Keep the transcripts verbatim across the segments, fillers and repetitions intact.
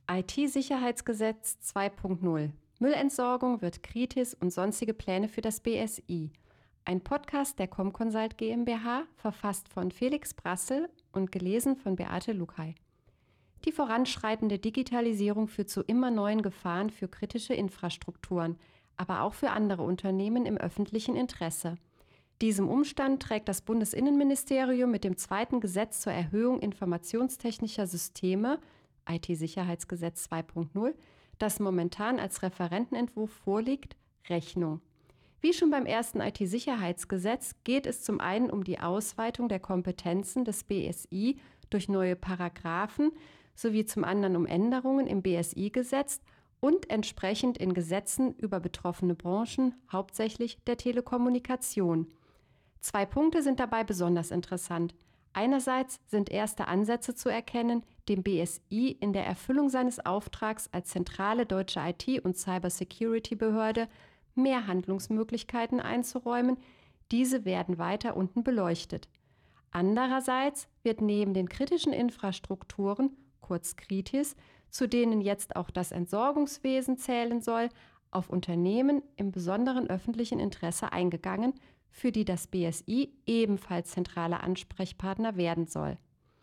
I T-Sicherheitsgesetz zwei Punkt null. Müllentsorgung wird Kritis und sonstige Pläne für das B S I. Ein Podcast der Comconsult GmbH, verfasst von Felix Brassel und gelesen von Beate Lukay. Die voranschreitende Digitalisierung führt zu immer neuen Gefahren für kritische Infrastrukturen, aber auch für andere Unternehmen im öffentlichen Interesse. Diesem Umstand trägt das Bundesinnenministerium mit dem zweiten Gesetz zur Erhöhung informationstechnischer Systeme, I T-Sicherheitsgesetz zwei Punkt null, das momentan als Referentenentwurf vorliegt, Rechnung. Wie schon beim ersten I T-Sicherheitsgesetz geht es zum einen um die Ausweitung der Kompetenzen des B S I durch neue Paragraphen sowie zum anderen um Änderungen im B S I-Gesetz und entsprechend in Gesetzen über betroffene Branchen, hauptsächlich der Telekommunikation. Zwei Punkte sind dabei besonders interessant. Einerseits sind erste Ansätze zu erkennen, dem B S I in der Erfüllung seines Auftrags als zentrale deutsche I T- und Cybersecurity-Behörde mehr Handlungsmöglichkeiten einzuräumen. Diese werden weiter unten beleuchtet. Andererseits wird neben den kritischen Infrastrukturen, kurz Kritis, zu denen jetzt auch das Entsorgungswesen zählen soll, auf Unternehmen im besonderen öffentlichen Interesse eingegangen, für die das B S I ebenfalls zentraler Ansprechpartner werden soll.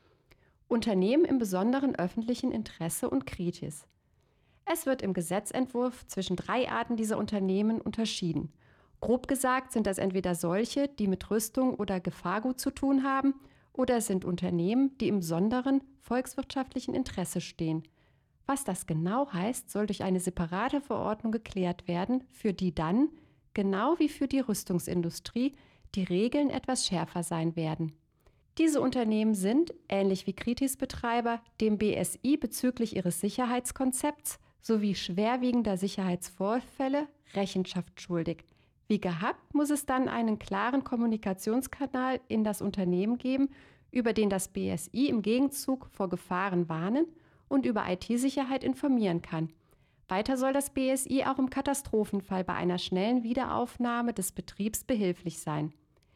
Unternehmen im besonderen öffentlichen Interesse und Kritis. Es wird im Gesetzentwurf zwischen drei Arten dieser Unternehmen unterschieden. Grob gesagt sind das entweder solche, die mit Rüstung oder Gefahrgut zu tun haben, oder es sind Unternehmen, die im besonderen volkswirtschaftlichen Interesse stehen. Was das genau heißt, soll durch eine separate Verordnung geklärt werden, für die dann, genau wie für die Rüstungsindustrie, die Regeln etwas schärfer sein werden. Diese Unternehmen sind, ähnlich wie Kritis-Betreiber, dem B S I bezüglich ihres Sicherheitskonzepts sowie schwerwiegender Sicherheitsvorfälle Rechenschaft schuldig. Wie gehabt, muss es dann einen klaren Kommunikationskanal in das Unternehmen geben, über den das B S I im Gegenzug vor Gefahren warnen und über I T-Sicherheit informieren kann. Weiter soll das B S I auch im Katastrophenfall bei einer schnellen Wiederaufnahme des Betriebs behilflich sein.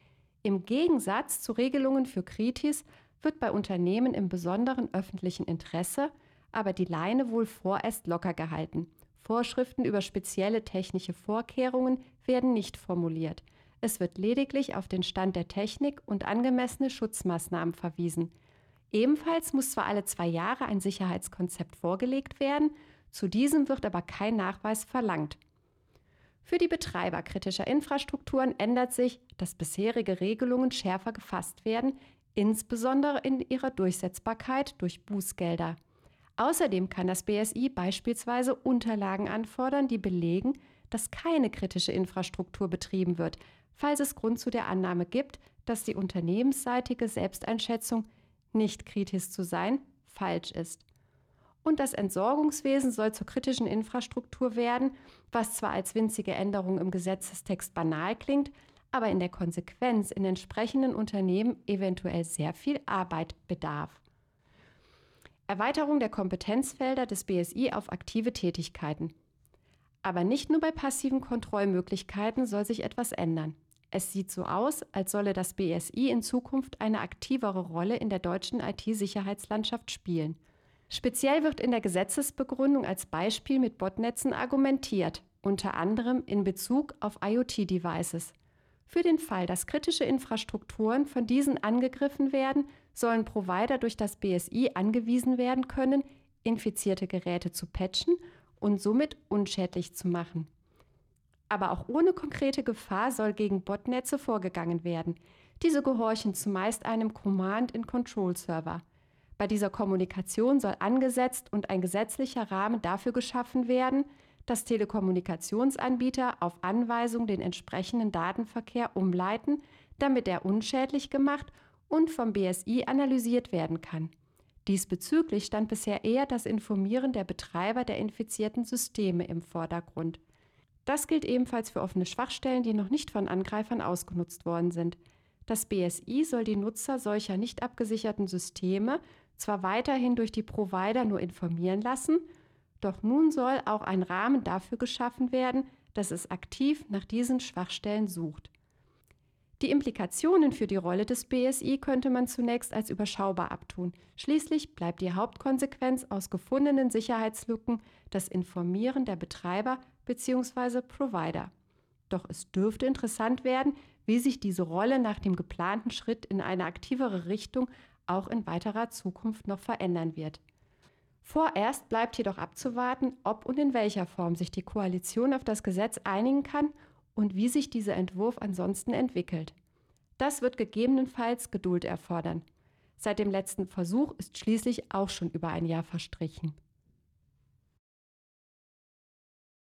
Im Gegensatz zu Regelungen für Kritis wird bei Unternehmen im besonderen öffentlichen Interesse aber die Leine wohl vorerst locker gehalten. Vorschriften über spezielle technische Vorkehrungen werden nicht formuliert. Es wird lediglich auf den Stand der Technik und angemessene Schutzmaßnahmen verwiesen. Ebenfalls muss zwar alle zwei Jahre ein Sicherheitskonzept vorgelegt werden, zu diesem wird aber kein Nachweis verlangt. Für die Betreiber kritischer Infrastrukturen ändert sich, dass bisherige Regelungen schärfer gefasst werden, insbesondere in ihrer Durchsetzbarkeit durch Bußgelder. Außerdem kann das B S I beispielsweise Unterlagen anfordern, die belegen, dass keine kritische Infrastruktur betrieben wird, falls es Grund zu der Annahme gibt, dass die unternehmensseitige Selbsteinschätzung, nicht kritisch zu sein, falsch ist. Und das Entsorgungswesen soll zur kritischen Infrastruktur werden, was zwar als winzige Änderung im Gesetzestext banal klingt, aber in der Konsequenz in entsprechenden Unternehmen eventuell sehr viel Arbeit bedarf. Erweiterung der Kompetenzfelder des B S I auf aktive Tätigkeiten. Aber nicht nur bei passiven Kontrollmöglichkeiten soll sich etwas ändern. Es sieht so aus, als solle das B S I in Zukunft eine aktivere Rolle in der deutschen I T-Sicherheitslandschaft spielen. Speziell wird in der Gesetzesbegründung als Beispiel mit Botnetzen argumentiert, unter anderem in Bezug auf IoT-Devices. Für den Fall, dass kritische Infrastrukturen von diesen angegriffen werden, sollen Provider durch das B S I angewiesen werden können, infizierte Geräte zu patchen und somit unschädlich zu machen. Aber auch ohne konkrete Gefahr soll gegen Botnetze vorgegangen werden. Diese gehorchen zumeist einem Command-and-Control-Server. Bei dieser Kommunikation soll angesetzt und ein gesetzlicher Rahmen dafür geschaffen werden, dass Telekommunikationsanbieter auf Anweisung den entsprechenden Datenverkehr umleiten, damit er unschädlich gemacht und vom B S I analysiert werden kann. Diesbezüglich stand bisher eher das Informieren der Betreiber der infizierten Systeme im Vordergrund. Das gilt ebenfalls für offene Schwachstellen, die noch nicht von Angreifern ausgenutzt worden sind. Das B S I soll die Nutzer solcher nicht abgesicherten Systeme zwar weiterhin durch die Provider nur informieren lassen, doch nun soll auch ein Rahmen dafür geschaffen werden, dass es aktiv nach diesen Schwachstellen sucht. Die Implikationen für die Rolle des B S I könnte man zunächst als überschaubar abtun. Schließlich bleibt die Hauptkonsequenz aus gefundenen Sicherheitslücken das Informieren der Betreiber bzw. Provider. Doch es dürfte interessant werden, wie sich diese Rolle nach dem geplanten Schritt in eine aktivere Richtung auch in weiterer Zukunft noch verändern wird. Vorerst bleibt jedoch abzuwarten, ob und in welcher Form sich die Koalition auf das Gesetz einigen kann und wie sich dieser Entwurf ansonsten entwickelt. Das wird gegebenenfalls Geduld erfordern. Seit dem letzten Versuch ist schließlich auch schon über ein Jahr verstrichen.